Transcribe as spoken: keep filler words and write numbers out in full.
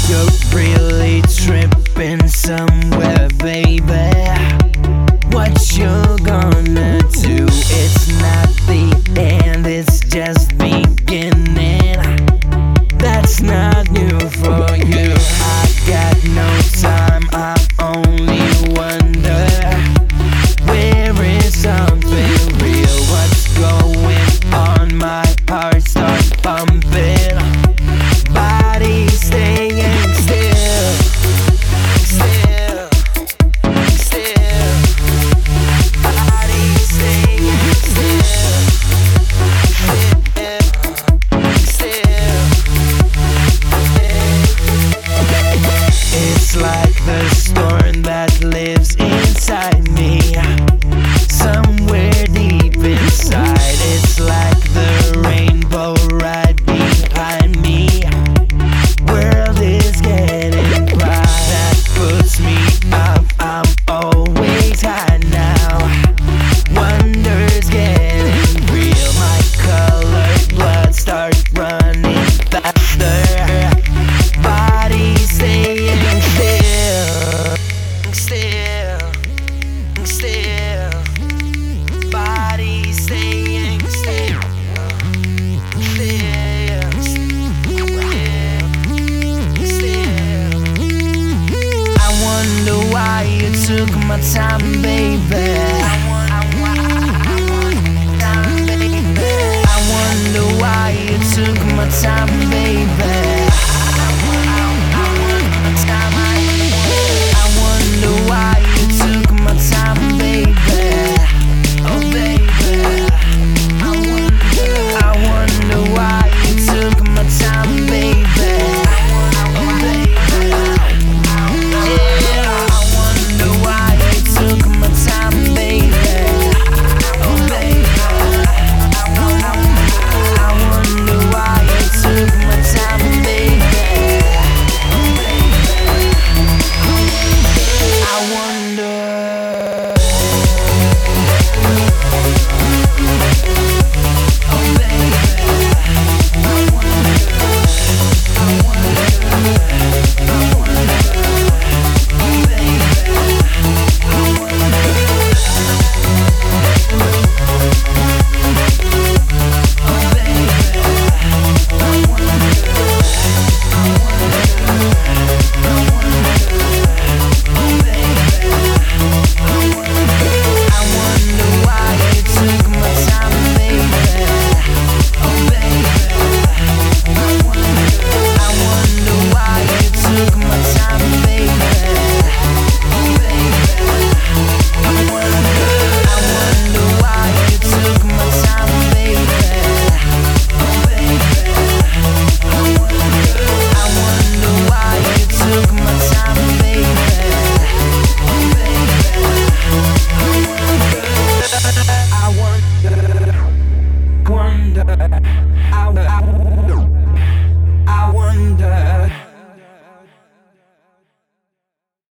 You're really tripping somewhere, baby. What you gonna do? It's not the end, it's just beginning. That's not new for you. I got no time, I only wonder, where is something real? What's going on? My heart starts pumping, body staying still, still, still, body staying still, still, still. It's like the storm that lives inside me, somewhere deep inside. It's like the rainbow right behind me. World is getting bright, that puts me up. I'm always high now. Wonders getting real. My colored blood starts running faster. Body staying still, still, still. Body staying still, still, still. I wonder why you took my time, baby.